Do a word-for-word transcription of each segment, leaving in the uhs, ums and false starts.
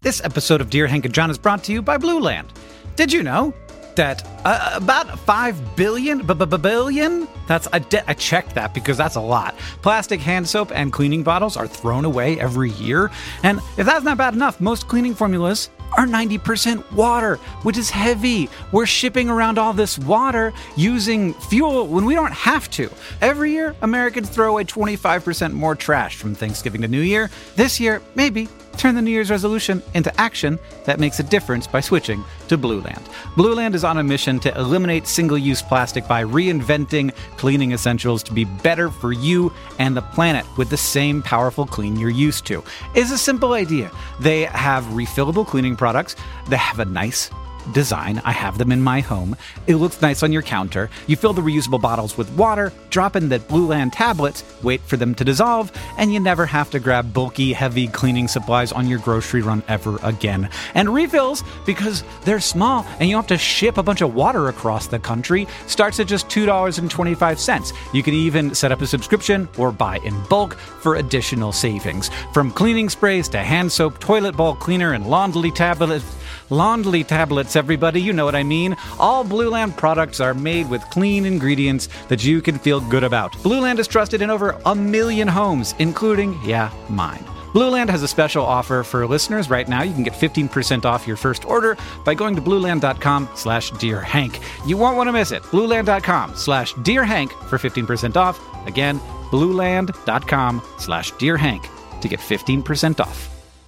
This episode of Dear Hank and John is brought to you by Blue Land. Did you know that uh, about five billion, billion, that's, I, de- I checked that because that's a lot, plastic hand soap and cleaning bottles are thrown away every year? And if that's not bad enough, most cleaning formulas are ninety percent water, which is heavy. We're shipping around all this water using fuel when we don't have to. Every year, Americans throw away twenty-five percent more trash from Thanksgiving to New Year. This year, maybe turn the New Year's resolution into action that makes a difference by switching to Blue Land. Blue Land is on a mission to eliminate single-use plastic by reinventing cleaning essentials to be better for you and the planet with the same powerful clean you're used to. It's a simple idea. They have refillable cleaning products. They have a nice design. I have them in my home. It looks nice on your counter. You fill the reusable bottles with water, drop in the Blue Land tablets, wait for them to dissolve, and you never have to grab bulky, heavy cleaning supplies on your grocery run ever again. And refills, because they're small and you don't have to ship a bunch of water across the country, starts at just two dollars and twenty-five cents. You can even set up a subscription or buy in bulk for additional savings. From cleaning sprays to hand soap, toilet bowl cleaner, and laundry tablets, Laundry tablets, everybody, you know what I mean. All Blue Land products are made with clean ingredients that you can feel good about. Blue Land is trusted in over a million homes, including, yeah, mine. Blue Land has a special offer for listeners right now. You can get fifteen percent off your first order by going to blueland.com slash Dear Hank. You won't want to miss it. blueland.com slash Dear Hank for fifteen percent off. Again, blueland.com slash Dear Hank to get fifteen percent off.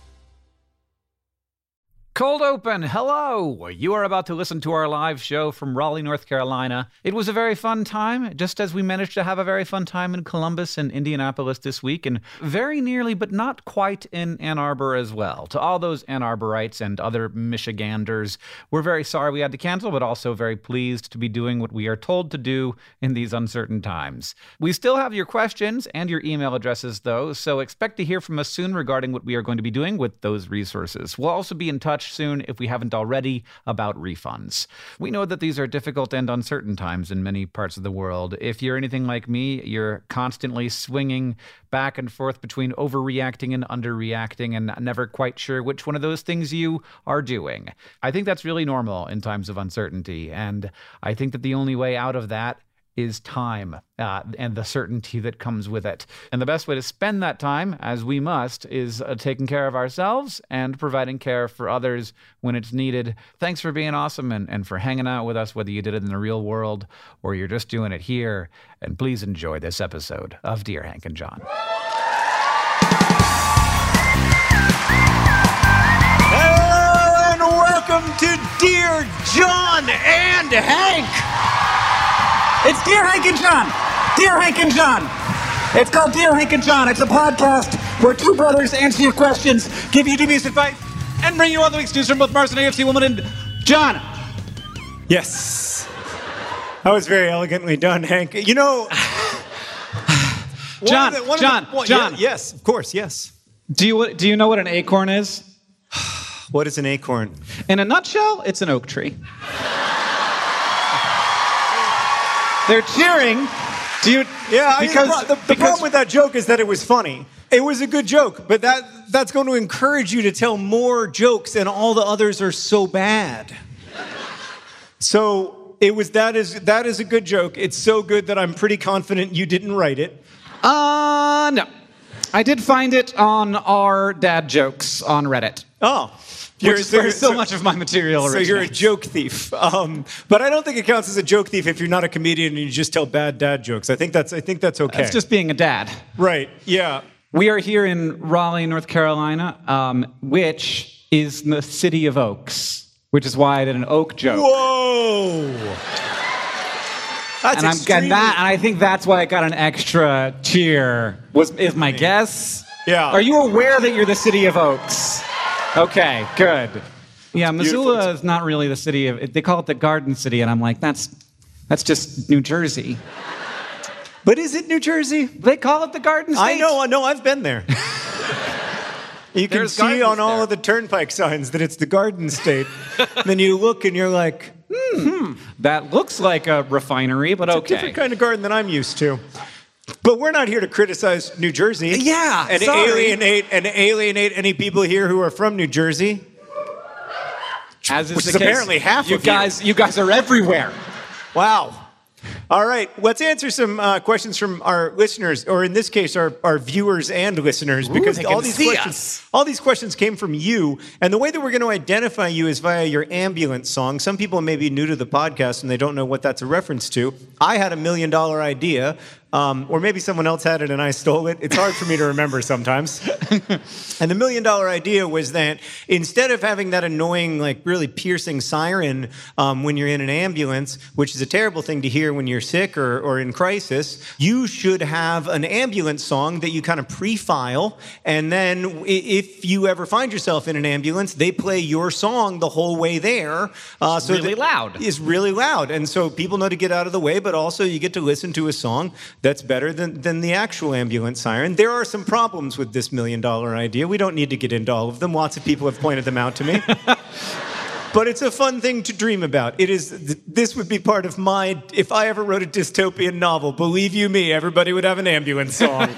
Cold Open, hello! You are about to listen to our live show from Raleigh, North Carolina. It was a very fun time, just as we managed to have a very fun time in Columbus and Indianapolis this week, and very nearly, but not quite, in Ann Arbor as well. To all those Ann Arborites and other Michiganders, we're very sorry we had to cancel, but also very pleased to be doing what we are told to do in these uncertain times. We still have your questions and your email addresses, though, so expect to hear from us soon regarding what we are going to be doing with those resources. We'll also be in touch soon, if we haven't already, about refunds. We know that these are difficult and uncertain times in many parts of the world. If you're anything like me, you're constantly swinging back and forth between overreacting and underreacting and never quite sure which one of those things you are doing. I think that's really normal in times of uncertainty, and I think that the only way out of that is time uh, and the certainty that comes with it. And the best way to spend that time, as we must, is uh, taking care of ourselves and providing care for others when it's needed. Thanks for being awesome and, and for hanging out with us, whether you did it in the real world or you're just doing it here. And please enjoy this episode of Dear Hank and John. Hello and welcome to Dear John and Hank. It's Dear Hank and John. Dear Hank and John. It's called Dear Hank and John. It's a podcast where two brothers answer your questions, give you dubious advice, and bring you all the week's news from both Mars and A F C Woman and John. Yes. That was very elegantly done, Hank. You know... John, the, one John, the, one, John. Yeah, yes, of course, yes. Do you, do you know what an acorn is? What is an acorn? In a nutshell, it's an oak tree. They're cheering. Do you? Yeah, because, I mean, the, the because, problem with that joke is that it was funny. It was a good joke, but that that's going to encourage you to tell more jokes, and all the others are so bad. So it was that is that is a good joke. It's so good that I'm pretty confident you didn't write it. Uh, no. I did find it on our dad jokes on Reddit. Oh. Which is where so, so much of my material originates. So you're a joke thief. Um, but I don't think it counts as a joke thief if you're not a comedian and you just tell bad dad jokes. I think that's I think that's okay. That's just being a dad. Right, yeah. We are here in Raleigh, North Carolina, um, which is the city of oaks, which is why I did an oak joke. Whoa! That's and I'm extremely... that, and I think that's why I got an extra cheer, was is my guess. Yeah. Are you aware that you're the city of oaks? Okay, good. Yeah, Missoula Beautiful. is not really the city of... They call it the Garden City, and I'm like, that's that's just New Jersey. But is it New Jersey? They call it the Garden State. I know, I know, I've been there. You can There's see on all there. of the turnpike signs that it's the Garden State. Then you look and you're like, hmm. That looks like a refinery, but it's okay. a different kind of garden than I'm used to. But we're not here to criticize New Jersey. Yeah, and sorry. alienate and alienate any people here who are from New Jersey. As is Which the is case, apparently half you of you. guys. You guys are everywhere. Wow. All right, let's answer some uh, questions from our listeners, or in this case, our, our viewers and listeners, because they all can these see questions, us. all these questions came from you. And the way that we're going to identify you is via your ambulance song. Some people may be new to the podcast and they don't know what that's a reference to. I had a million dollar idea. Um, or maybe someone else had it and I stole it. It's hard for me to remember sometimes. And the million dollar idea was that instead of having that annoying, like really piercing siren um, when you're in an ambulance, which is a terrible thing to hear when you're sick or, or in crisis, you should have an ambulance song that you kind of pre-file. And then i- if you ever find yourself in an ambulance, they play your song the whole way there. Uh, so really that- loud. It's really loud. And so people know to get out of the way, but also you get to listen to a song that's better than, than the actual ambulance siren. There are some problems with this million dollar idea. We don't need to get into all of them. Lots of people have pointed them out to me. But it's a fun thing to dream about. It is. th- This would be part of my, if I ever wrote a dystopian novel, believe you me, everybody would have an ambulance song.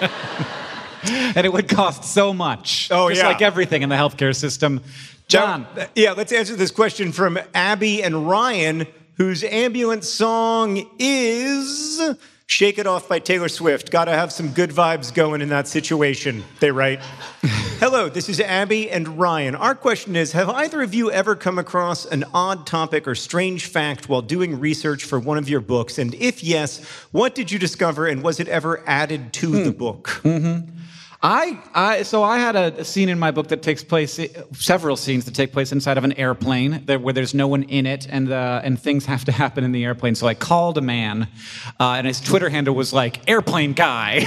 And it would cost so much. Oh, just yeah. like everything in the healthcare system. John. Now, yeah, let's answer this question from Abby and Ryan, whose ambulance song is Shake It Off by Taylor Swift. Gotta have some good vibes going in that situation, they write. Hello, this is Abby and Ryan. Our question is, have either of you ever come across an odd topic or strange fact while doing research for one of your books? And if yes, what did you discover and was it ever added to the book? I, I, so I had a, a scene in my book that takes place, several scenes that take place inside of an airplane that, where there's no one in it, and uh, and things have to happen in the airplane. So I called a man, uh, and his Twitter handle was like "airplane guy."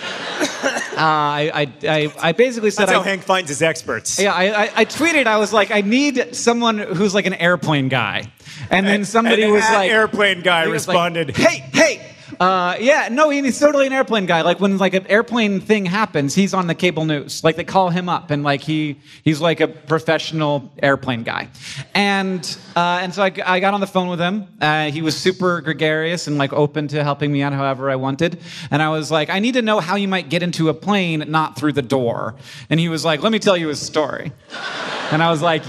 uh, I, I, I, I basically said, That's how I, Hank finds his experts. yeah, I, I, I tweeted, I was like, I need someone who's like an airplane guy, and then somebody And was that like, airplane guy he was like, responded, hey, hey. Uh, yeah, no, he- he's totally an airplane guy. Like when like an airplane thing happens, he's on the cable news. Like they call him up, and like he he's like a professional airplane guy. And uh, and so I, I got on the phone with him. Uh, he was super gregarious and like open to helping me out however I wanted. And I was like, I need to know how you might get into a plane, not through the door. And he was like, let me tell you a story. And I was like,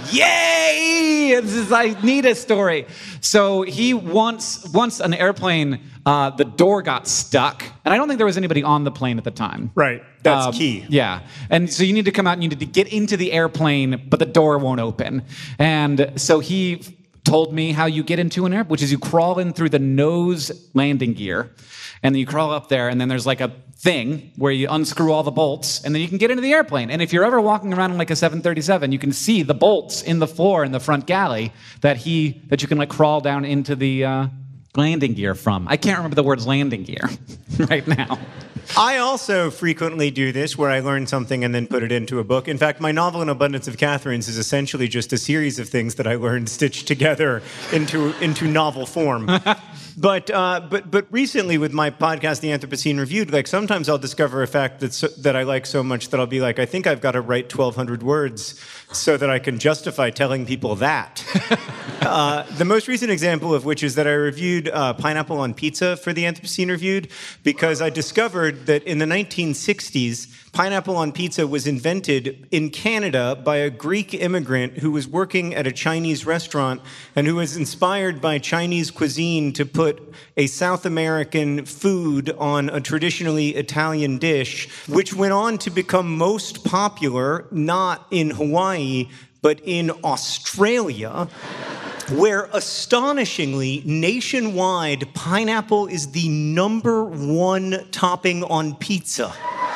yay! This is, I need a story. So he once, once an airplane, uh, the door got stuck. And I don't think there was anybody on the plane at the time. Right, that's Um, key. Yeah. And so you need to come out and you need to get into the airplane, but the door won't open. And so he told me how you get into an airplane, which is you crawl in through the nose landing gear, and then you crawl up there, and then there's like a thing where you unscrew all the bolts, and then you can get into the airplane. And if you're ever walking around in like a seven thirty-seven, you can see the bolts in the floor in the front galley that he that you can like crawl down into the uh, landing gear from. I can't remember the words landing gear right now. I also frequently do this where I learn something and then put it into a book. In fact, my novel, An Abundance of Catherines, is essentially just a series of things that I learned stitched together into, into novel form. But, uh, but, but recently with my podcast, The Anthropocene Reviewed, like sometimes I'll discover a fact that's so, that I like so much that I'll be like, I think I've got to write twelve hundred words so that I can justify telling people that. uh, the most recent example of which is that I reviewed uh, pineapple on pizza for The Anthropocene Reviewed because I discovered that in the nineteen sixties, pineapple on pizza was invented in Canada by a Greek immigrant who was working at a Chinese restaurant and who was inspired by Chinese cuisine to put a South American food on a traditionally Italian dish, which went on to become most popular not in Hawaii, but in Australia, where astonishingly, nationwide, pineapple is the number one topping on pizza.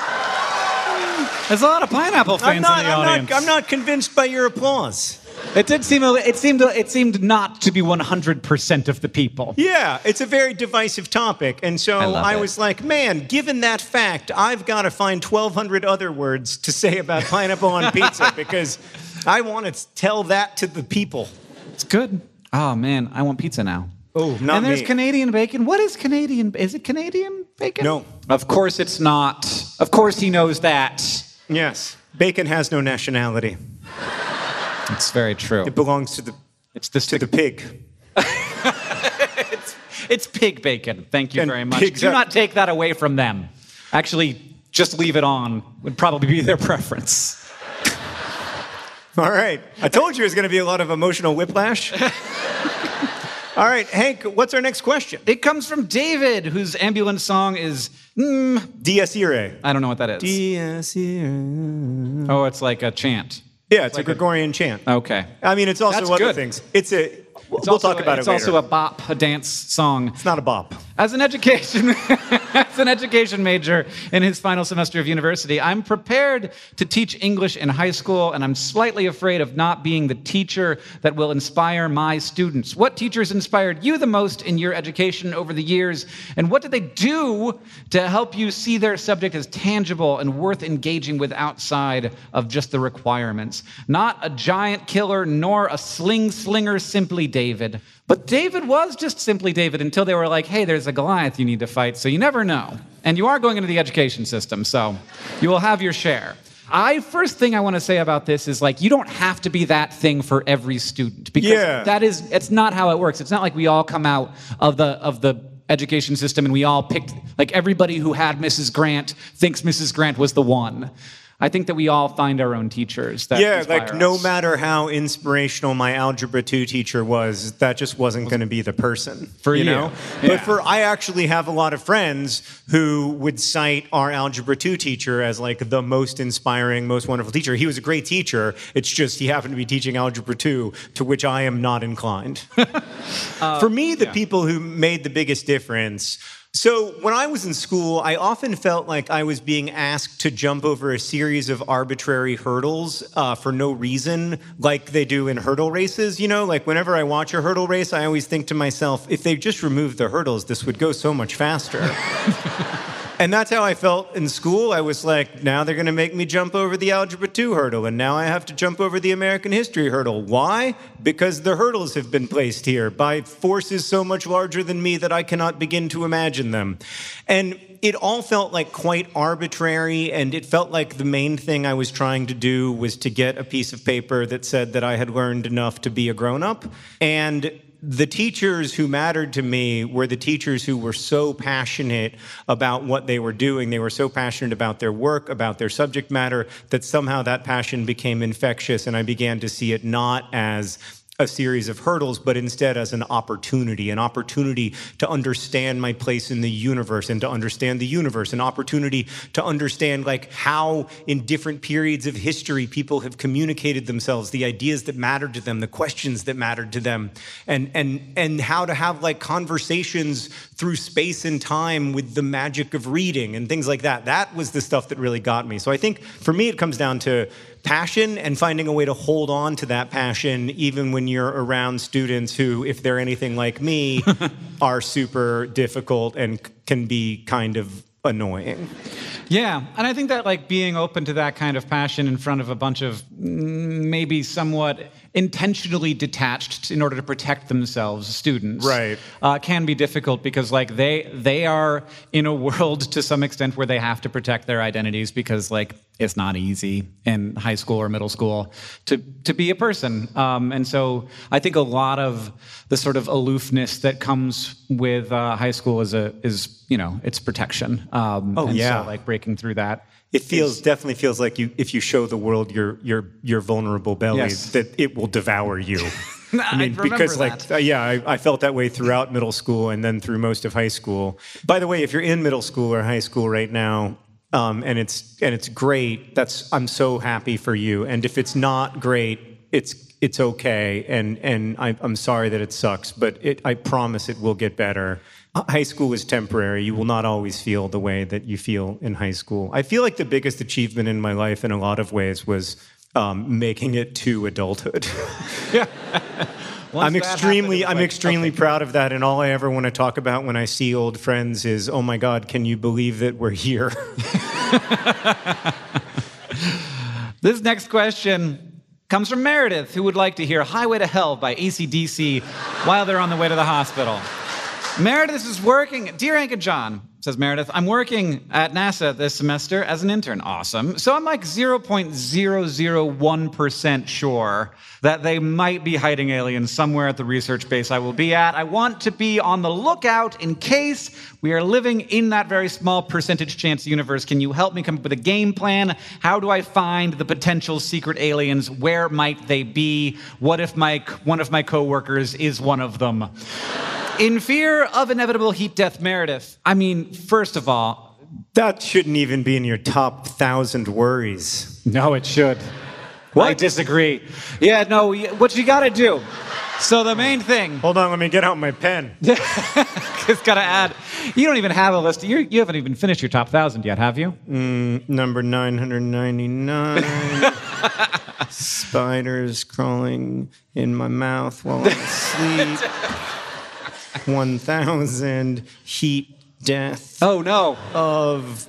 There's a lot of pineapple fans I'm not, in the I'm audience. Not, I'm not convinced by your applause. It did seem. a- It seemed. It seemed not to be one hundred percent of the people. Yeah, it's a very divisive topic. And so I I, love it. was like, man, given that fact, I've got to find twelve hundred other words to say about pineapple on pizza because I want to tell that to the people. It's good. Oh man, I want pizza now. Oh, not And there's me. Canadian bacon. What is Canadian? Is it Canadian bacon? No. Of course it's not. Of course he knows that. Yes, bacon has no nationality. It's very true. It belongs to the It's the to the pig. It's pig bacon. Thank you And very much. pigs Do have- not take that away from them. Actually, just leave it on would probably be their preference. All right. I told you it was going to be a lot of emotional whiplash. All right, Hank, what's our next question? It comes from David, whose ambulance song is, mm, Dies Irae. I don't know what that is. Dies Irae. Oh, it's like a chant. Yeah, it's like a Gregorian chant. Okay. I mean, it's also That's other good. things. It's a. It's we'll also, talk about it's it later. also a bop, a dance song. It's not a bop. As an education, as an education major in his final semester of university, I'm prepared to teach English in high school, and I'm slightly afraid of not being the teacher that will inspire my students. What teachers inspired you the most in your education over the years, and what did they do to help you see their subject as tangible and worth engaging with outside of just the requirements? Not a giant killer, nor a sling slinger, simply David. But David was just simply David until they were like, hey, there's a Goliath you need to fight, so you never know. And you are going into the education system, so you will have your share. I first thing I want to say about this is like you don't have to be that thing for every student because Yeah. that is it's not how it works. It's not like we all come out of the of the education system and we all picked like everybody who had Missus Grant thinks Missus Grant was the one. I think that we all find our own teachers that Yeah, inspire like no us. matter how inspirational my Algebra two teacher was, that just wasn't going to be the person. For you. know? Yeah. But for, I actually have a lot of friends who would cite our Algebra two teacher as like the most inspiring, most wonderful teacher. He was a great teacher. It's just he happened to be teaching Algebra two, to which I am not inclined. Uh, for me, the people who made the biggest difference. So when I was in school, I often felt like I was being asked to jump over a series of arbitrary hurdles uh, for no reason, like they do in hurdle races. You know, like whenever I watch a hurdle race, I always think to myself, if they just removed the hurdles, this would go so much faster. And that's how I felt in school. I was like, now they're going to make me jump over the Algebra two hurdle, and now I have to jump over the American history hurdle. Why? Because the hurdles have been placed here by forces so much larger than me that I cannot begin to imagine them. And it all felt like quite arbitrary, and it felt like the main thing I was trying to do was to get a piece of paper that said that I had learned enough to be a grown-up. And the teachers who mattered to me were the teachers who were so passionate about what they were doing. They were so passionate about their work, about their subject matter, that somehow that passion became infectious, and I began to see it not as a series of hurdles, but instead as an opportunity, an opportunity to understand my place in the universe and to understand the universe, an opportunity to understand like how in different periods of history people have communicated themselves, the ideas that mattered to them, the questions that mattered to them, and and and how to have like conversations through space and time with the magic of reading and things like that. That was the stuff that really got me. So I think for me it comes down to passion and finding a way to hold on to that passion even when you're around students who, if they're anything like me, are super difficult and c- can be kind of annoying. Yeah, and I think that like being open to that kind of passion in front of a bunch of mm, maybe somewhat intentionally detached in order to protect themselves students Right. uh, can be difficult because like they they are in a world to some extent where they have to protect their identities because like it's not easy in high school or middle school to to be a person, um, and so I think a lot of the sort of aloofness that comes with uh, high school is a is you know it's protection. Um, Oh, and yeah. so like breaking through that. It feels definitely feels like you if you show the world your your your vulnerable belly, Yes. that it will devour you. I mean, because like uh, yeah, I, I felt that way throughout middle school and then through most of high school. By the way, if you're in middle school or high school right now, um, and it's and it's great, that's I'm so happy for you. And if it's not great, it's it's okay. And and I, I'm sorry that it sucks, but it, I promise it will get better. High school is temporary. You will not always feel the way that you feel in high school. I feel like the biggest achievement in my life in a lot of ways was um, making it to adulthood. Yeah. I'm extremely, I'm like, extremely okay. proud of that, and all I ever want to talk about when I see old friends is, oh my God, can you believe that we're here? This next question comes from Meredith, who would like to hear Highway to Hell by A C D C while they're on the way to the hospital. Meredith is working. Dear Hank and John, says Meredith. I'm working at NASA this semester as an intern. Awesome. So I'm like zero point zero zero one percent sure that they might be hiding aliens somewhere at the research base I will be at. I want to be on the lookout in case we are living in that very small percentage chance universe. Can you help me come up with a game plan? How do I find the potential secret aliens? Where might they be? What if my one of my coworkers is one of them? In fear of inevitable heat death, Meredith. I mean, first of all, that shouldn't even be in your top thousand worries. No, it should. What? I disagree. Yeah, no, what you gotta do. So the main thing. Hold on, let me get out my pen. It's gotta add. You don't even have a list. You're, you haven't even finished your top thousand yet, have you? Mm, number nine hundred ninety-nine. Spiders crawling in my mouth while I sleep. one thousand heat death. Oh, no. Of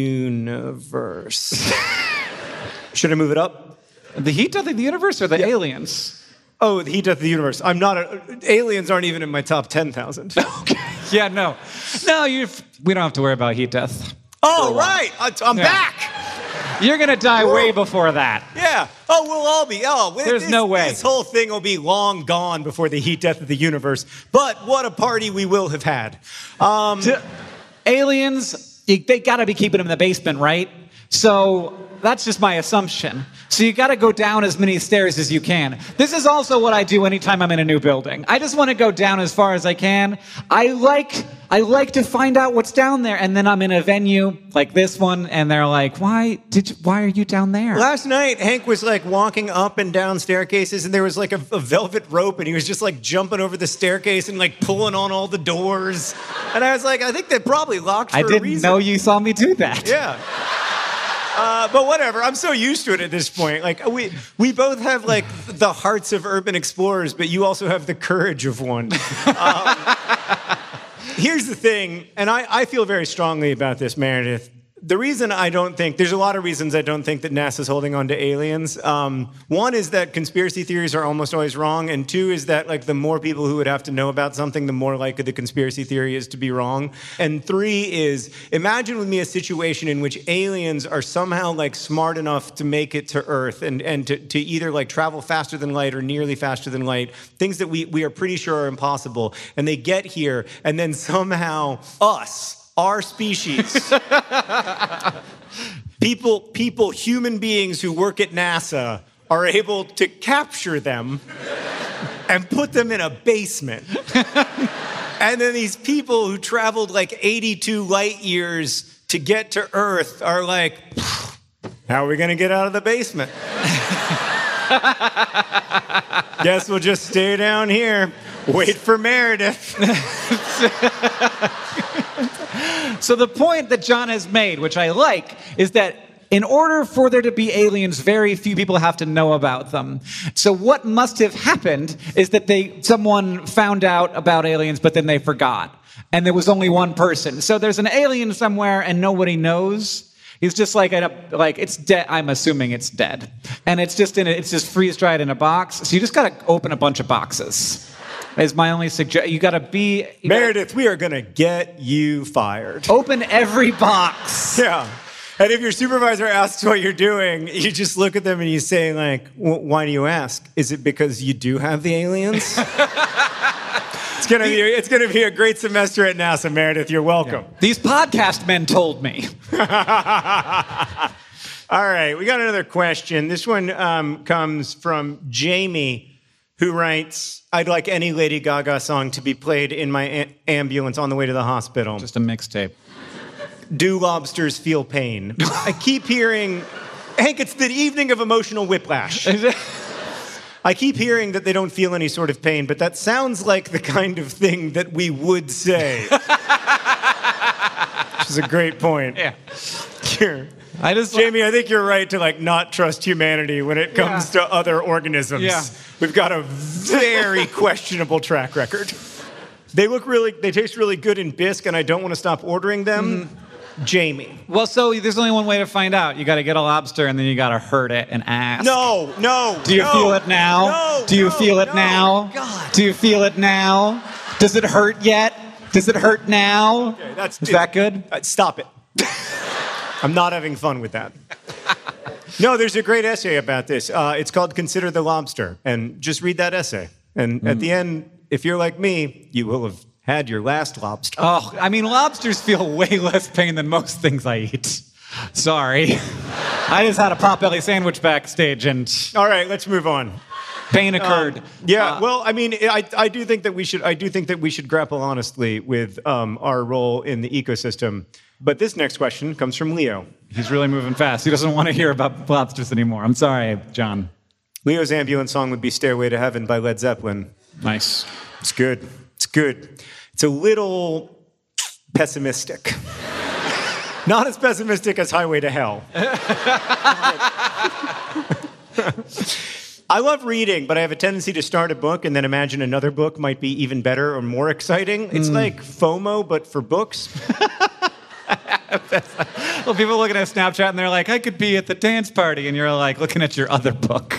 universe. Should I move it up? The heat death of the universe or the yeah. aliens? Oh, the heat death of the universe. I'm not. A, aliens aren't even in my top ten thousand. Okay. Yeah, no. No, you. We don't have to worry about heat death. Oh, right. I'm yeah. back. You're going to die way before that. Yeah. Oh, we'll all be. Oh, there's this, no way. This whole thing will be long gone before the heat death of the universe. But what a party we will have had. Um, to, aliens, you, they got to be keeping them in the basement, right? So that's just my assumption. So you got to go down as many stairs as you can. This is also what I do anytime I'm in a new building. I just want to go down as far as I can. I like I like to find out what's down there, and then I'm in a venue like this one, and they're like, "Why did you, why are you down there?" Last night, Hank was like walking up and down staircases, and there was like a, a velvet rope, and he was just like jumping over the staircase and like pulling on all the doors. And I was like, I think they're probably locked for I a reason. I didn't know you saw me do that. Yeah. Uh, but whatever, I'm so used to it at this point. Like we we both have like the hearts of urban explorers, but you also have the courage of one. Um, here's the thing, and I, I feel very strongly about this, Meredith. The reason I don't think, there's a lot of reasons I don't think that NASA's holding on to aliens. Um, one is that conspiracy theories are almost always wrong, and two is that like the more people who would have to know about something, the more likely the conspiracy theory is to be wrong. And three is, imagine with me a situation in which aliens are somehow like smart enough to make it to Earth and, and to, to either like travel faster than light or nearly faster than light, things that we, we are pretty sure are impossible. And they get here, and then somehow us, our species, people, people, human beings who work at NASA are able to capture them and put them in a basement. And then these people who traveled like eighty-two light years to get to Earth are like, how are we going to get out of the basement? Guess we'll just stay down here. Wait for Meredith. So the point that John has made, which I like, is that in order for there to be aliens, very few people have to know about them. So what must have happened is that they someone found out about aliens, but then they forgot. And there was only one person. So there's an alien somewhere and nobody knows. He's just like, a, like it's dead. I'm assuming it's dead. And it's just in a, it's just freeze-dried in a box. So you just got to open a bunch of boxes. Is my only suggestion. You got to be... Meredith, gotta, we are going to get you fired. Open every box. Yeah. And if your supervisor asks what you're doing, you just look at them and you say, like, why do you ask? Is it because you do have the aliens? It's going to be it's going to be a great semester at NASA, Meredith. You're welcome. Yeah. These podcast men told me. All right. We got another question. This one um, comes from Jamie, who writes, I'd like any Lady Gaga song to be played in my a- ambulance on the way to the hospital. Just a mixtape. Do lobsters feel pain? I keep hearing, Hank, it's the evening of emotional whiplash. I keep hearing that they don't feel any sort of pain, but that sounds like the kind of thing that we would say. Which is a great point. Yeah. Here. I just, Jamie, I think you're right to like not trust humanity when it comes yeah. to other organisms. Yeah. We've got a very questionable track record. They look really, they taste really good in bisque, and I don't want to stop ordering them. Mm. Jamie. Well, so there's only one way to find out. You got to get a lobster, and then you got to hurt it and ask. No, no. Do you no, feel it now? No. Do you no, feel it no, now? God. Do you feel it now? Does it hurt yet? Does it hurt now? Okay, that's, Is that good? Uh, stop it. I'm not having fun with that. No, there's a great essay about this. Uh, it's called Consider the Lobster. And just read that essay. And mm. at the end, if you're like me, you will have had your last lobster. Oh, I mean, lobsters feel way less pain than most things I eat. Sorry. I just had a Potbelly sandwich backstage and... All right, let's move on. Pain occurred. Um, yeah, uh, well, I mean, I, I do think that we should I do think that we should grapple honestly with um, our role in the ecosystem. But this next question comes from Leo. He's really moving fast. He doesn't want to hear about lobsters anymore. I'm sorry, John. Leo's ambulance song would be Stairway to Heaven by Led Zeppelin. Nice. It's good. It's good. It's a little pessimistic. Not as pessimistic as Highway to Hell. I love reading, but I have a tendency to start a book and then imagine another book might be even better or more exciting. It's mm. like FOMO, but for books. Well, people looking at Snapchat and they're like, I could be at the dance party, and you're like looking at your other book.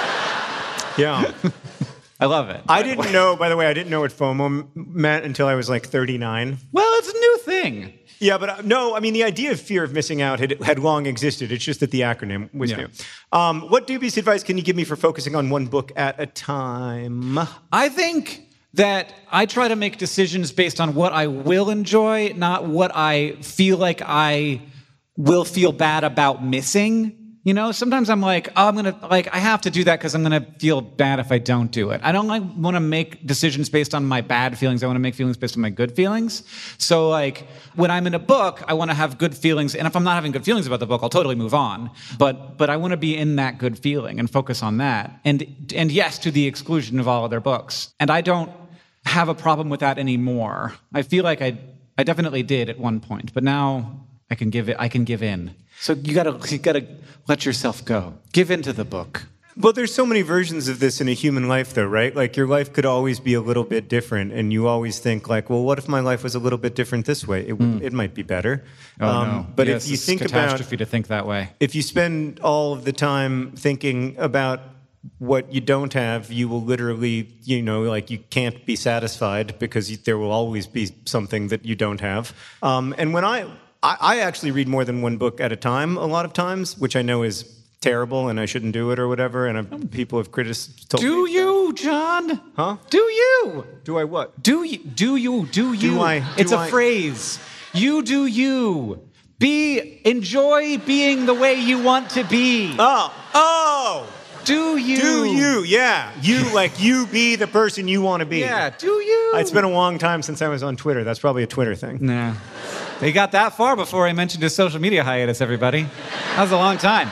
Yeah. I love it. I didn't know, by the way, I didn't know what FOMO meant until I was like thirty-nine. Well, it's a new thing. Yeah, but uh, no, I mean, the idea of fear of missing out had, had long existed. It's just that the acronym was yeah. new. Um, what dubious advice can you give me for focusing on one book at a time? I think that I try to make decisions based on what I will enjoy, not what I feel like I will feel bad about missing. You know, sometimes I'm like, oh, I'm going to, like, I have to do that because I'm going to feel bad if I don't do it. I don't like want to make decisions based on my bad feelings. I want to make feelings based on my good feelings. So, like, when I'm in a book, I want to have good feelings. And if I'm not having good feelings about the book, I'll totally move on. But but I want to be in that good feeling and focus on that. And and yes, to the exclusion of all other books. And I don't have a problem with that anymore. I feel like I I definitely did at one point, but now I can give it. I can give in. So you gotta you gotta let yourself go. Give into the book. Well, there's so many versions of this in a human life, though, right? Like, your life could always be a little bit different, and you always think, like, well, what if my life was a little bit different this way? It, mm. it might be better. Oh, um, no. But yes, if you it's think catastrophe about... to think that way. If you spend all of the time thinking about what you don't have, you will literally, you know, like, you can't be satisfied because you, there will always be something that you don't have. Um, and when I... I actually read more than one book at a time a lot of times, which I know is terrible and I shouldn't do it or whatever, and I've, people have criticized. Do you, John? Huh? Do you? Do I what? Do you? Do you? Do you? Do I? Do it's I? a phrase. You do you. Be enjoy being the way you want to be. Oh, oh. Do you? Do you? Yeah. You, like, you be the person you want to be. Yeah. Do you? It's been a long time since I was on Twitter. That's probably a Twitter thing. Nah. They got that far before I mentioned his social media hiatus, everybody. That was a long time.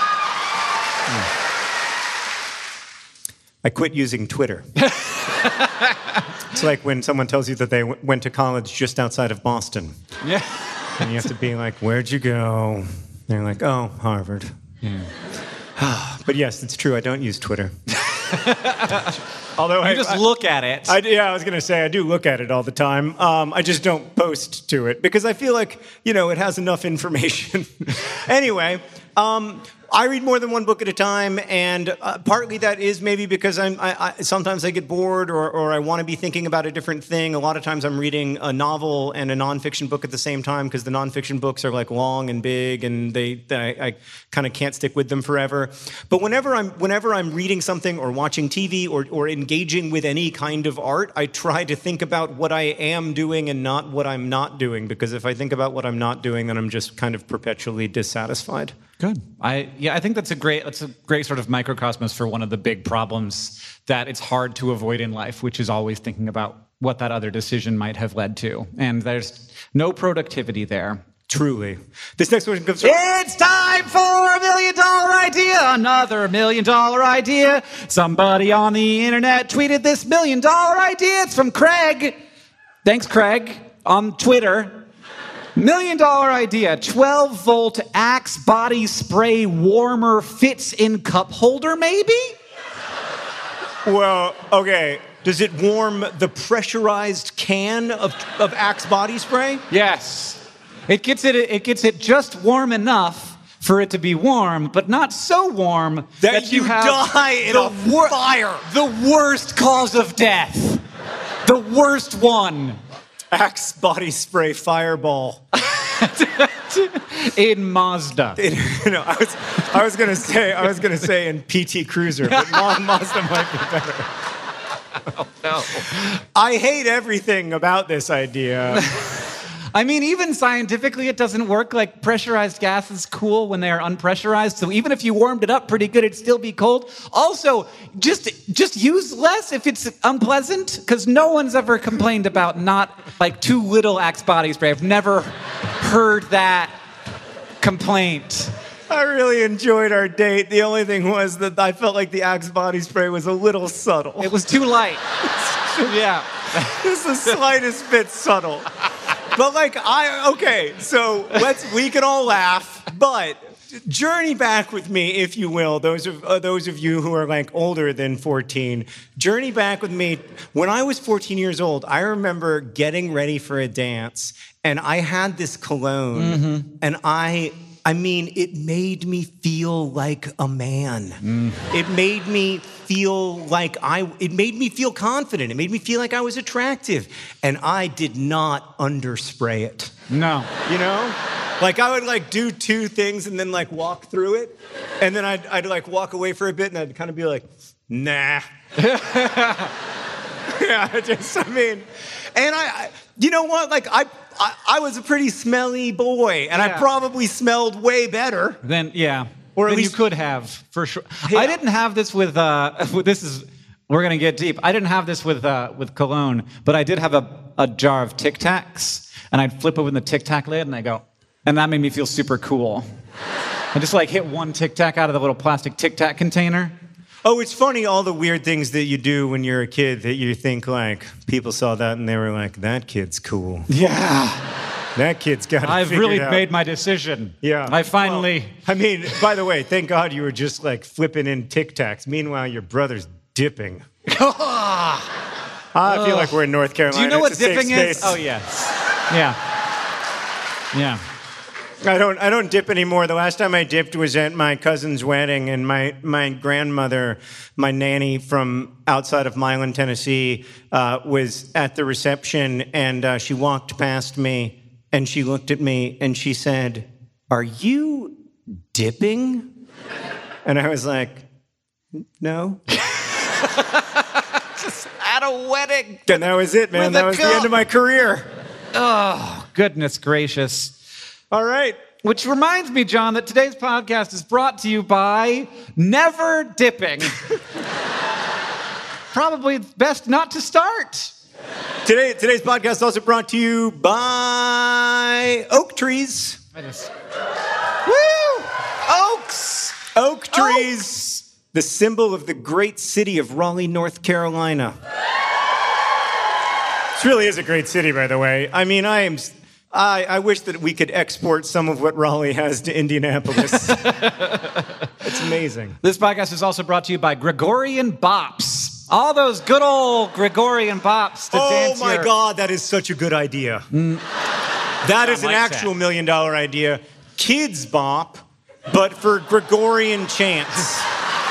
I quit using Twitter. It's like when someone tells you that they w- went to college just outside of Boston. Yeah. And you have to be like, where'd you go? And they're like, oh, Harvard. Yeah. But yes, it's true. I don't use Twitter. Although you I just I, look at it. I, yeah, I was going to say I do look at it all the time. Um, I just don't post to it because I feel like, you know, it has enough information. Anyway, um, I read more than one book at a time, and uh, partly that is maybe because I'm, I, I, sometimes I get bored or, or I want to be thinking about a different thing. A lot of times I'm reading a novel and a nonfiction book at the same time because the nonfiction books are like long and big, and they, they I, I kind of can't stick with them forever. But whenever I'm whenever I'm reading something or watching T V or, or engaging with any kind of art, I try to think about what I am doing and not what I'm not doing, because if I think about what I'm not doing, then I'm just kind of perpetually dissatisfied. Good. I yeah, I think that's a great that's a great sort of microcosmos for one of the big problems that it's hard to avoid in life, which is always thinking about what that other decision might have led to. And there's no productivity there. Truly. This next question comes from... It's time for a million dollar idea. Another million dollar idea. Somebody on the internet tweeted this million dollar idea. It's from Craig. Thanks, Craig, on Twitter. Million dollar idea, twelve volt Axe body spray warmer fits in cup holder, maybe? Well, okay. Does it warm the pressurized can of, of Axe body spray? Yes. It gets it, it gets it just warm enough for it to be warm, but not so warm that, that you, you have die in the a wor- fire. The worst cause of death. The worst one. Axe body spray fireball. In Mazda. In, you know, I was, I was gonna say, I was gonna say in P T Cruiser, but Ma- Mazda might be better. Oh, no. I hate everything about this idea. I mean, even scientifically, it doesn't work. Like, pressurized gas is cool when they are unpressurized. So even if you warmed it up pretty good, it'd still be cold. Also, just just use less if it's unpleasant, because no one's ever complained about not, like, too little Axe body spray. I've never heard that complaint. I really enjoyed our date. The only thing was that I felt like the Axe body spray was a little subtle. It was too light. Yeah. Just the slightest bit subtle. But like I okay, so let's we can all laugh, but journey back with me, if you will. Those of uh, those of you who are like older than fourteen, journey back with me. When I was fourteen years old, I remember getting ready for a dance, and I had this cologne, mm-hmm. and I. I mean, it made me feel like a man. Mm. It made me feel like I, it made me feel confident. It made me feel like I was attractive. And I did not underspray it. No. You know? Like I would like do two things and then like walk through it. And then I'd, I'd like walk away for a bit and I'd kind of be like, nah. Yeah, just, I mean, and I, I you know what? Like I, I, I was a pretty smelly boy, and yeah. I probably smelled way better. Then, yeah. Or at than least you could have, for sure. Yeah. I didn't have this with, uh, this is, we're going to get deep. I didn't have this with uh, with cologne, but I did have a, a jar of Tic Tacs, and I'd flip open the Tic Tac lid, and I go, and that made me feel super cool. I just like hit one Tic Tac out of the little plastic Tic Tac container. Oh, it's funny, all the weird things that you do when you're a kid that you think, like, people saw that and they were like, that kid's cool. Yeah. That kid's got it I've figured really out. made my decision. Yeah. I finally... Well, I mean, by the way, thank God you were just, like, flipping in Tic Tacs. Meanwhile, your brother's dipping. I feel like we're in North Carolina. Do you know what it's a safe dipping is? space. Oh, yes. Yeah. Yeah. I don't I don't dip anymore. The last time I dipped was at my cousin's wedding, and my, my grandmother, my nanny from outside of Milan, Tennessee, uh, was at the reception, and uh, she walked past me, and she looked at me, and she said, "Are you dipping?" And I was like, "No." Just at a wedding. And that was it, man. That was the end of my career. Oh, goodness gracious. All right. Which reminds me, John, that today's podcast is brought to you by Never Dipping. Probably best not to start. Today, today's podcast is also brought to you by Oak Trees. Woo! Oaks! Oak Trees, Oaks. The symbol of the great city of Raleigh, North Carolina. This really is a great city, by the way. I mean, I am... I, I wish that we could export some of what Raleigh has to Indianapolis. It's amazing. This podcast is also brought to you by Gregorian Bops. All those good old Gregorian Bops to oh dance my your... God, that is such a good idea. Mm. That is an like actual that. million dollar idea. Kids Bop, but for Gregorian chants.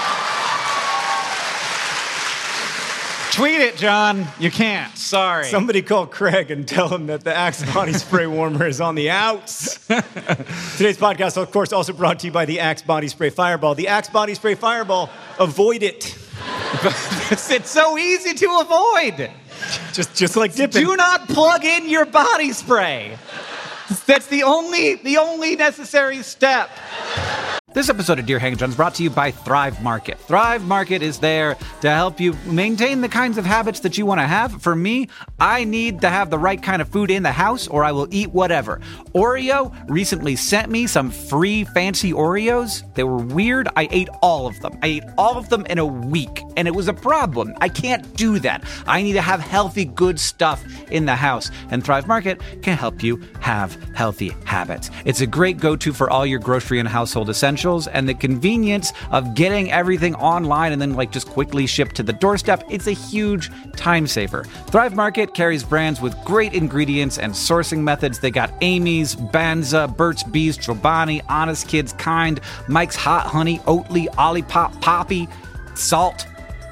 Tweet it, John. You can't. Sorry. Somebody call Craig and tell him that the Axe body spray warmer is on the outs. Today's podcast, of course, also brought to you by the Axe body spray fireball. The Axe body spray fireball, avoid it. It's so easy to avoid. Just, just like dipping. Do not plug in your body spray. That's the only, the only necessary step. This episode of Dear Hank and John is brought to you by Thrive Market. Thrive Market is there to help you maintain the kinds of habits that you want to have. For me, I need to have the right kind of food in the house or I will eat whatever. Oreo recently sent me some free fancy Oreos. They were weird. I ate all of them. I ate all of them in a week, and it was a problem. I can't do that. I need to have healthy, good stuff in the house, and Thrive Market can help you have healthy habits. It's a great go-to for all your grocery and household essentials. And the convenience of getting everything online and then like just quickly shipped to the doorstep, it's a huge time saver. Thrive Market carries brands with great ingredients and sourcing methods. They got Amy's, Banza, Burt's Bees, Chobani, Honest Kids, Kind, Mike's Hot Honey, Oatly, Olipop, Poppy, Salt,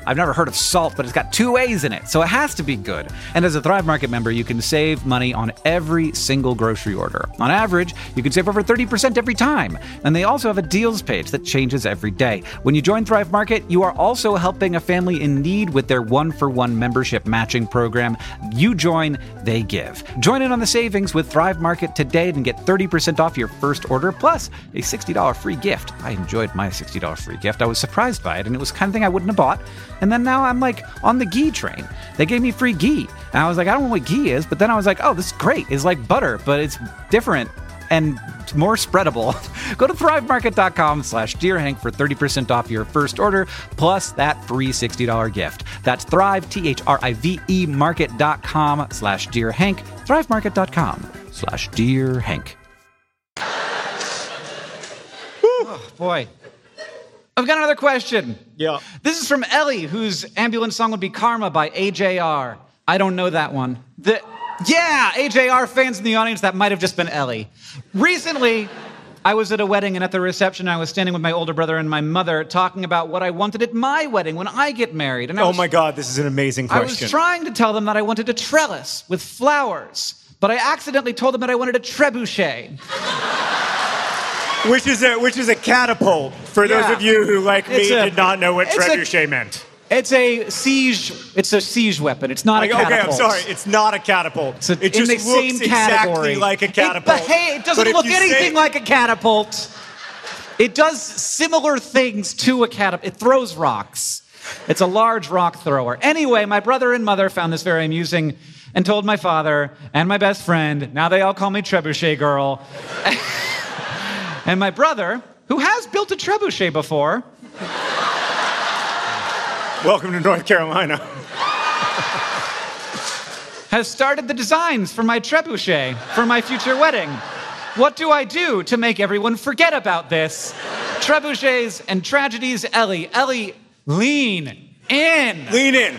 I've never heard of salt, but it's got two A's in it, so it has to be good. And as a Thrive Market member, you can save money on every single grocery order. On average, you can save over thirty percent every time. And they also have a deals page that changes every day. When you join Thrive Market, you are also helping a family in need with their one-for-one membership matching program. You join, they give. Join in on the savings with Thrive Market today and get thirty percent off your first order, plus a sixty dollars free gift. I enjoyed my sixty dollars free gift. I was surprised by it, and it was the kind of thing I wouldn't have bought. And then now I'm like on the ghee train. They gave me free ghee. And I was like, I don't know what ghee is, but then I was like, oh, this is great. It's like butter, but it's different and more spreadable. Go to thrivemarket.com slash dearhank for thirty percent off your first order, plus that free sixty dollars gift. That's Thrive, T H R I V E, market.com slash dearhank, thrivemarket.com slash dearhank. Oh, boy. I've got another question. Yeah. This is from Ellie, whose ambulance song would be Karma by A J R. I don't know that one. The, yeah, A J R fans in the audience, that might have just been Ellie. Recently, I was at a wedding, and at the reception, I was standing with my older brother and my mother talking about what I wanted at my wedding when I get married. And I oh was, my God, this is an amazing question. I was trying to tell them that I wanted a trellis with flowers, but I accidentally told them that I wanted a trebuchet. Which is a which is a catapult, for Yeah. those of you who, like me, It's a- did not know what it's a- trebuchet meant. It's a siege. It's a siege weapon. It's not Like, a okay, catapult. I'm sorry. It's not a catapult. It's a, it in just the looks same exactly category. like a It, catapult. but hey, it doesn't But if look you anything say- like a catapult. It does similar things to a catapult. It throws rocks. It's a large rock thrower. Anyway, my brother and mother found this very amusing and told my father and my best friend. Now they all call me Trebuchet Girl. And my brother, who has built a trebuchet before, Welcome to North Carolina. has started the designs for my trebuchet for my future wedding. What do I do to make everyone forget about this? Trebuchets and tragedies, Ellie. Ellie, lean in. Lean in.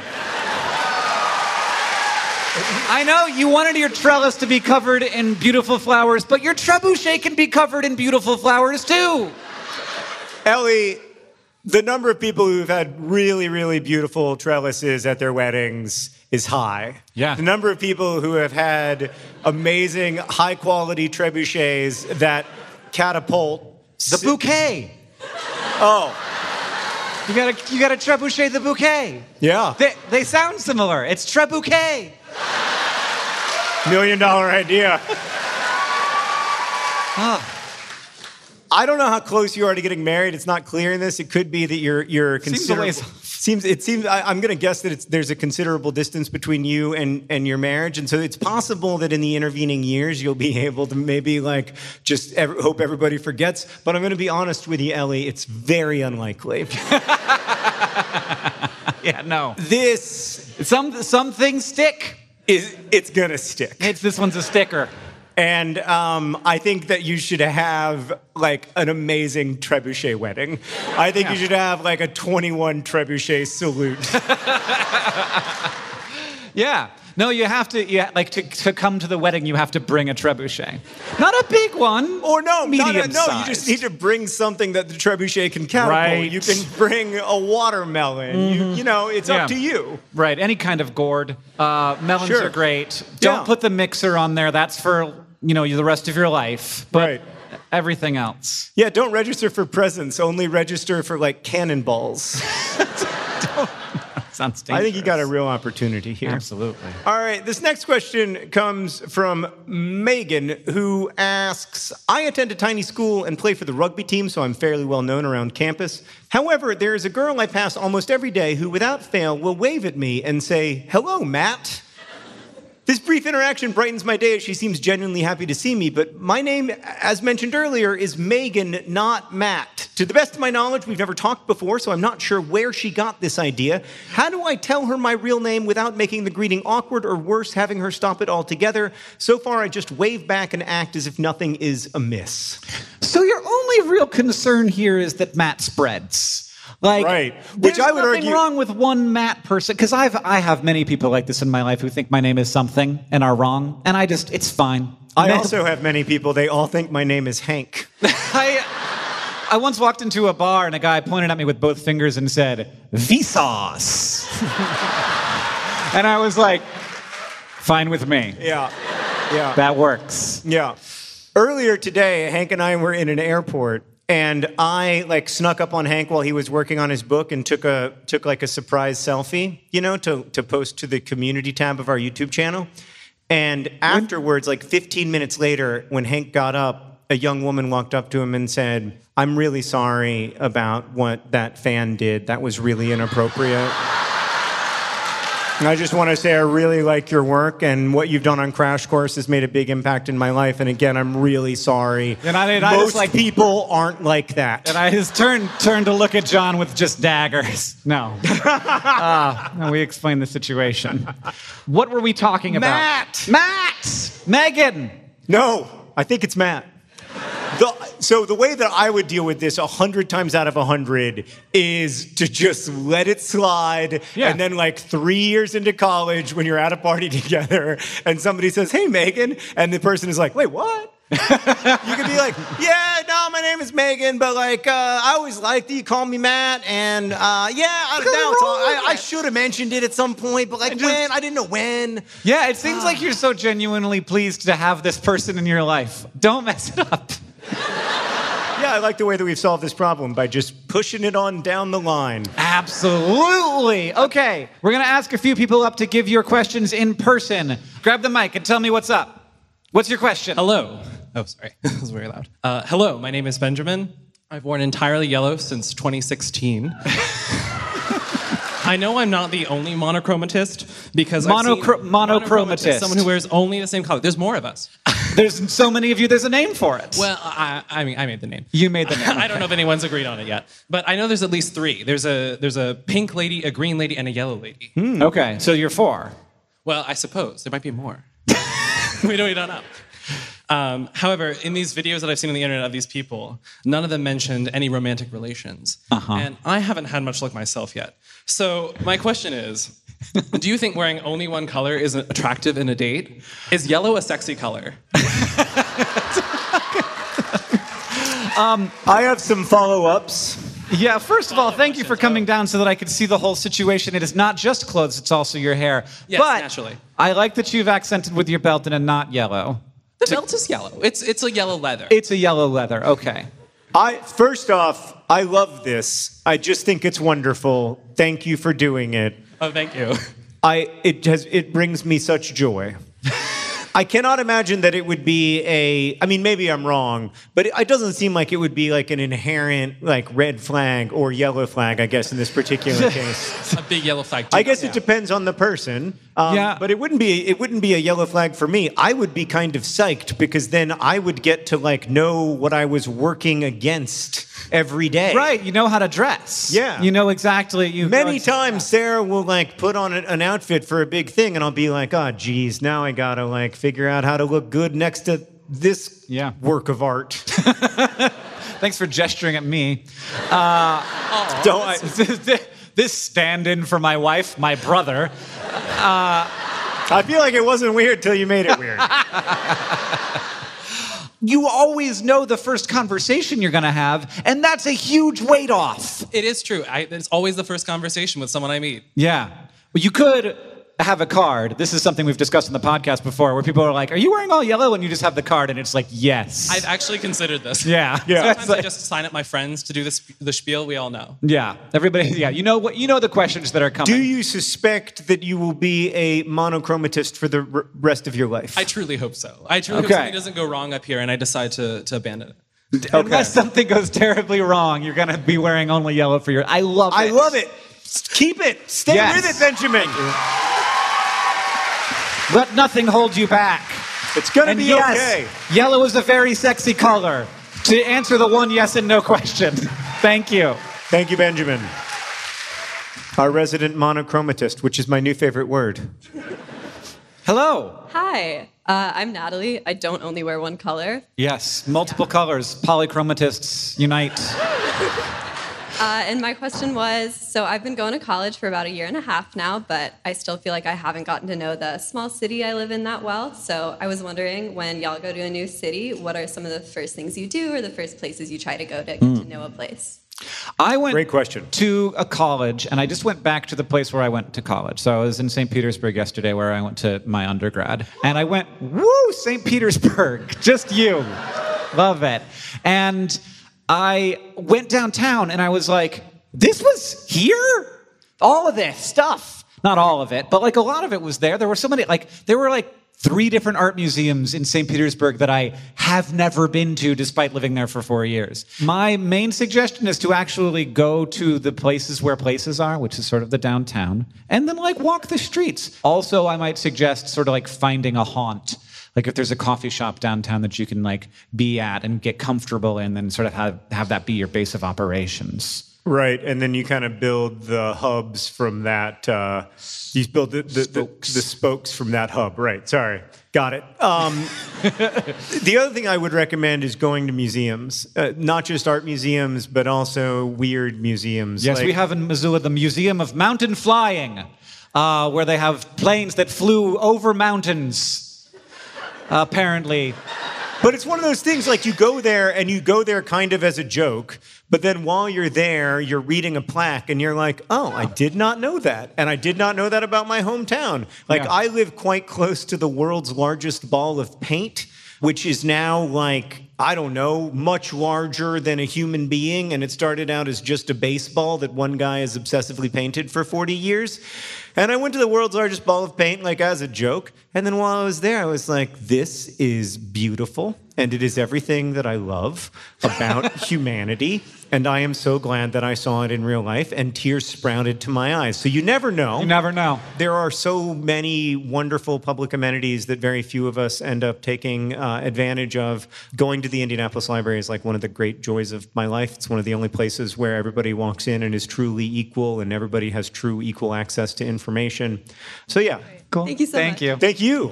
I know you wanted your trellis to be covered in beautiful flowers, but your trebuchet can be covered in beautiful flowers too. Ellie, the number of people who've had really, really beautiful trellises at their weddings is high. Yeah. The number of people who have had amazing, high-quality trebuchets that catapult... The bouquet. Oh, You got a, you got a trebuchet the bouquet. yeah. They, they sound similar. It's trebuchet. Million dollar idea. I don't know how close you are to getting married. It's not clear in this. It could be that you're you're Seems a considerable. ways Seems it seems. I, I'm going to guess that it's, there's a considerable distance between you and and your marriage, and so it's possible that in the intervening years you'll be able to maybe like just ev- hope everybody forgets. But I'm going to be honest with you, Ellie. It's very unlikely. Yeah, no. This Some some things stick. is it's going to stick. It's this one's a sticker. And um, I think that you should have like an amazing trebuchet wedding. I think Yeah. you should have like a twenty-one trebuchet salute. Yeah. No, you have to, yeah, like to, to come to the wedding, you have to bring a trebuchet. Not a big one. Or no, medium no, no, no. You sized. just need to bring something that the trebuchet can catapult. Right. You can bring a watermelon. You, you know, it's Yeah. up to you. Right, any kind of gourd. Uh, melons Sure. are great. Don't Yeah. put the mixer on there. That's for, you know, the rest of your life. But Right. everything else. Yeah, don't register for presents. Only register for like cannonballs. Sounds dangerous. I think you got a real opportunity here. Absolutely. All right, this next question comes from Megan, who asks, I attend a tiny school and play for the rugby team, so I'm fairly well known around campus. However, there is a girl I pass almost every day who, without fail, will wave at me and say, hello, Matt. This brief interaction brightens my day as she seems genuinely happy to see me, but my name, as mentioned earlier, is Megan, not Matt. To the best of my knowledge, we've never talked before, so I'm not sure where she got this idea. How do I tell her my real name without making the greeting awkward or worse, having her stop it altogether? So far, I just wave back and act as if nothing is amiss. So your only real concern here is that Matt spreads. Like, Right. Which there's I would nothing argue- wrong with one Matt person, because I've I have many people like this in my life who think my name is something and are wrong, and I just it's fine. I Matt- also have many people, they all think my name is Hank. I I once walked into a bar and a guy pointed at me with both fingers and said, Vsauce. And I was like, fine with me. Yeah. Yeah. That works. Yeah. Earlier today, Hank and I were in an airport, and I like snuck up on Hank while he was working on his book and took a took like a surprise selfie, you know, to to post to the community tab of our YouTube channel. And afterwards, like fifteen minutes later, when Hank got up, a young woman walked up to him and said, "I'm really sorry about what that fan did. That was really inappropriate. And I just want to say I really like your work, and what you've done on Crash Course has made a big impact in my life. And again, I'm really sorry. And I, and I Most just, like, people aren't like that." And I just turned turned to look at John with just daggers. No. uh, no, we explained the situation. What were we talking about? Matt! Matt! Megan! No, I think it's Matt. The, so the way that I would deal with this a hundred times out of a hundred is to just let it slide. Yeah. And then like three years into college, when you're at a party together and somebody says, "Hey, Megan," and the person is like, "Wait, what?" You could be like, "Yeah, no, my name is Megan, but like, uh, I always liked that you call me Matt, and uh, yeah, I, now it's all, I, I should have mentioned it at some point, but like just- when, I didn't know when." Yeah, it seems like you're so genuinely pleased to have this person in your life. Don't mess it up. Yeah, I like the way that we've solved this problem by just pushing it on down the line. Absolutely. Okay, we're going to ask a few people up to give your questions in person. Grab the mic and tell me what's up. What's your question? Hello. Oh, sorry. That was very loud. Uh, hello, my name is Benjamin. I've worn entirely yellow since twenty sixteen. I know I'm not the only monochromatist because Monochro- I've seen monochromatist. someone who wears only the same color. There's more of us. There's so many of you, there's a name for it. Well, I, I mean, I made the name. You made the name. I don't know if anyone's agreed on it yet, but I know there's at least three. There's a there's a pink lady, a green lady, and a yellow lady. Hmm. Okay, so you're four. Well, I suppose there might be more. we don't we don't know. Um, however, in these videos that I've seen on the internet of these people, none of them mentioned any romantic relations. Uh-huh. And I haven't had much luck myself yet. So my question is, do you think wearing only one color is attractive in a date? Is yellow a sexy color? um, I have some follow-ups. Yeah, first of all, thank you for coming down so that I could see the whole situation. It is not just clothes, it's also your hair. Yes, but naturally. I like that you've accented with your belt and a not yellow. The belt is yellow. It's it's a yellow leather. It's a yellow leather, okay. I first off, I love this. I just think it's wonderful. Thank you for doing it. Oh, thank you. I it has it brings me such joy. I cannot imagine that it would be a, I mean, maybe I'm wrong, but it, it doesn't seem like it would be like an inherent like red flag or yellow flag, I guess, in this particular case. A big yellow flag. I guess it depends on the person. Um, Yeah. But it wouldn't be it wouldn't be a yellow flag for me. I would be kind of psyched because then I would get to like know what I was working against every day. Right, you know how to dress. Yeah. You know exactly. You Many know, times Sarah will like put on an, an outfit for a big thing and I'll be like, "Oh geez, now I gotta like figure out how to look good next to this Yeah. work of art." Thanks for gesturing at me. Uh, Don't I, this stand-in for my wife, my brother. I feel like it wasn't weird till you made it weird. You always know the first conversation you're going to have, and that's a huge weight off. It is true. I, it's always the first conversation with someone I meet. Yeah. Well, you could have a card. This is something we've discussed in the podcast before, where people are like, "Are you wearing all yellow?" And you just have the card, and it's like, "Yes." I've actually considered this. Yeah. Yeah. It's Sometimes I like- just sign up my friends to do this, the spiel we all know. yeah. Everybody. Yeah. You know what? You know the questions that are coming. Do you suspect that you will be a monochromatist for the r- rest of your life? I truly hope so. I truly Okay. hope something doesn't go wrong up here and I decide to, to abandon it. Unless something goes terribly wrong, you're going to be wearing only yellow for your. I love it. I love it. Keep it. Stay Yes. with it, Benjamin. Let nothing hold you back. It's gonna And be yes, okay. yellow is a very sexy color. To answer the one yes and no question. Thank you. Thank you, Benjamin. Our resident monochromatist, which is my new favorite word. Hello. Hi, uh, I'm Natalie. I don't only wear one color. Yes, multiple colors. Polychromatists unite. Uh, and my question was, so I've been going to college for about a year and a half now, but I still feel like I haven't gotten to know the small city I live in that well. So I was wondering, when y'all go to a new city, what are some of the first things you do or the first places you try to go to get mm. to know a place? I went Great question. to a college, and I just went back to the place where I went to college. So I was in Saint Petersburg yesterday, where I went to my undergrad. And I went, woo, Saint Petersburg, just you. Love it. And I went downtown, and I was like, this was here? All of this stuff. Not all of it, but like a lot of it was there. There were so many, like, there were like three different art museums in Saint Petersburg that I have never been to despite living there for four years. My main suggestion is to actually go to the places where places are, which is sort of the downtown, and then like walk the streets. Also, I might suggest sort of like finding a haunt. Like if there's a coffee shop downtown that you can like be at and get comfortable in, then sort of have, have that be your base of operations. Right, and then you kind of build the hubs from that. Uh, you build the, the, the, the spokes from that hub. Right, sorry. Got it. Um, the other thing I would recommend is going to museums. Uh, not just art museums, but also weird museums. Yes, like, we have in Missoula the Museum of Mountain Flying, uh, where they have planes that flew over mountains, uh, apparently. But it's one of those things, like you go there and you go there kind of as a joke, but then while you're there, you're reading a plaque and you're like, oh, I did not know that. And I did not know that about my hometown. Like yeah. I live quite close to the world's largest ball of paint, which is now like, I don't know, much larger than a human being. And it started out as just a baseball that one guy has obsessively painted for forty years. And I went to the world's largest ball of paint, like as a joke. And then while I was there, I was like, this is beautiful. And it is everything that I love about humanity. And I am so glad that I saw it in real life. And tears sprouted to my eyes. So you never know. You never know. There are so many wonderful public amenities that very few of us end up taking uh, advantage of. Going to the Indianapolis Library is like one of the great joys of my life. It's one of the only places where everybody walks in and is truly equal and everybody has true equal access to information. So yeah. Cool. Thank you so Thank much. you. Thank you.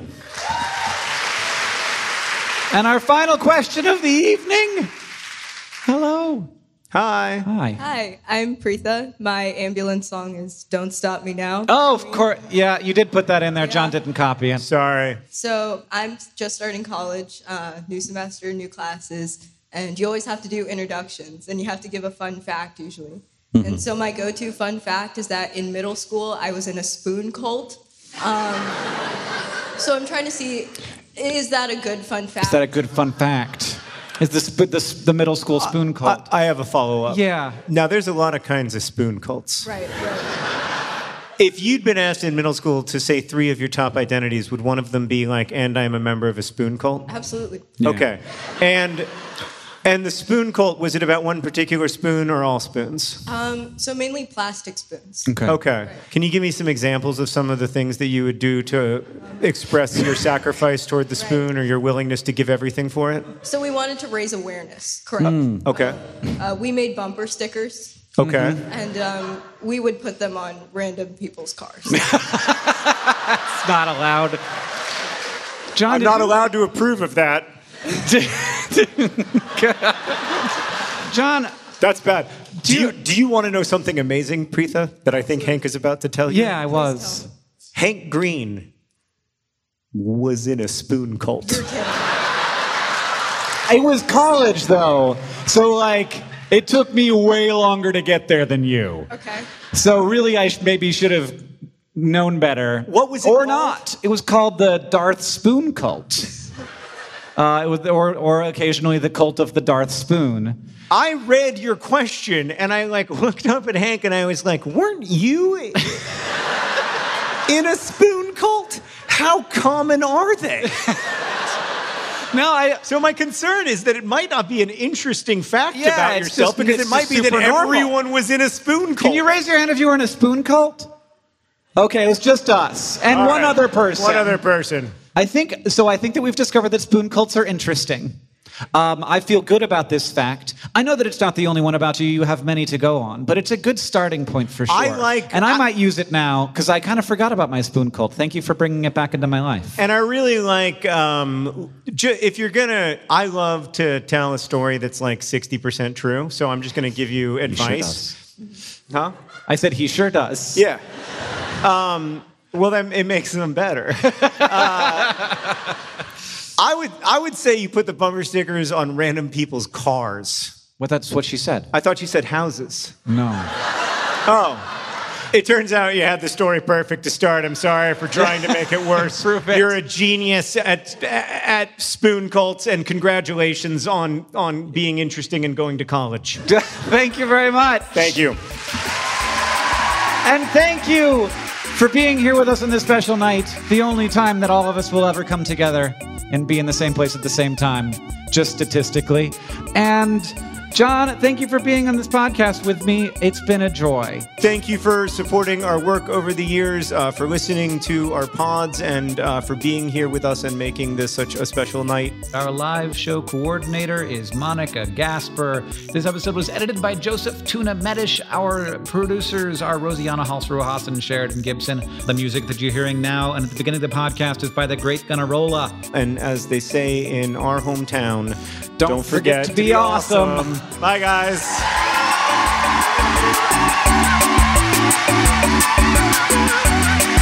And our final question of the evening. Hello. Hi. Hi. Hi, I'm Preetha. My ambulance song is Don't Stop Me Now. Oh, of course. Yeah, you did put that in there. Yeah. John didn't copy it. Sorry. So I'm just starting college, uh, new semester, new classes, and you always have to do introductions, and you have to give a fun fact usually. Mm-hmm. And so my go-to fun fact is that in middle school, I was in a spoon cult. Um, so I'm trying to see, is that a good fun fact? Is that a good fun fact? Is the, sp- the, the middle school spoon cult? I, I have a follow-up. Yeah. Now, there's a lot of kinds of spoon cults. Right, right. If you'd been asked in middle school to say three of your top identities, would one of them be like, and I'm a member of a spoon cult? Absolutely. Yeah. Okay. And and the spoon cult, was it about one particular spoon or all spoons? Um, so mainly plastic spoons. Okay. Okay. Right. Can you give me some examples of some of the things that you would do to express your sacrifice toward the spoon Right. or your willingness to give everything for it? So we wanted to raise awareness, correct? Mm. Okay. Uh, we made bumper stickers. Okay. And um, we would put them on random people's cars. It's not allowed. John, I'm did not you- allowed to approve of that. John, That's bad. Do you do you want to know something amazing, Preetha, that I think Hank is about to tell you? yeah, I was. Hank Green was in a spoon cult. You're kidding. It was college, though. So, like, it took me way longer to get there than you. Okay. So, really, I sh- maybe should have known better. What was it Or called? not. It was called the Darth Spoon Cult. Uh, it was, or, or occasionally the cult of the Darth Spoon. I read your question and I like looked up at Hank and I was like, weren't you in a spoon cult? How common are they? No, I. So my concern is that it might not be an interesting fact Yeah, about it's yourself just- because it's it might just be that super normal. everyone was in a spoon cult. Can you raise your hand if you were in a spoon cult? Okay, it was just us and All one right. other person. One other person. I think so. I think that we've discovered that spoon cults are interesting. Um, I feel good about this fact. I know that it's not the only one about you. You have many to go on, but it's a good starting point for sure. I like- and I, I- might use it now because I kind of forgot about my spoon cult. Thank you for bringing it back into my life. And I really like, um, ju- if you're gonna, I love to tell a story that's like sixty percent true. So I'm just gonna give you advice. Huh? I said he sure does. Yeah. Um, well, then it makes them better. uh, I would, I would say you put the bumper stickers on random people's cars. Well, that's what she said. I thought you said houses. No. Oh. It turns out you had the story perfect to start. I'm sorry for trying to make it worse. Prove it. You're a genius at at spoon cults, and congratulations on on being interesting and going to college. Thank you very much. Thank you. And thank you for being here with us on this special night, the only time that all of us will ever come together and be in the same place at the same time, just statistically. And John, thank you for being on this podcast with me. It's been a joy. Thank you for supporting our work over the years, uh, for listening to our pods, and uh, for being here with us and making this such a special night. Our live show coordinator is Monica Gasper. This episode was edited by Joseph Tuna Medish. Our producers are Rosianna Halse-Rojas and Sheridan Gibson. The music that you're hearing now and at the beginning of the podcast is by the great Gunnarola. And as they say in our hometown, Don't, don't forget, to be, awesome. awesome. Bye, guys. Thank you.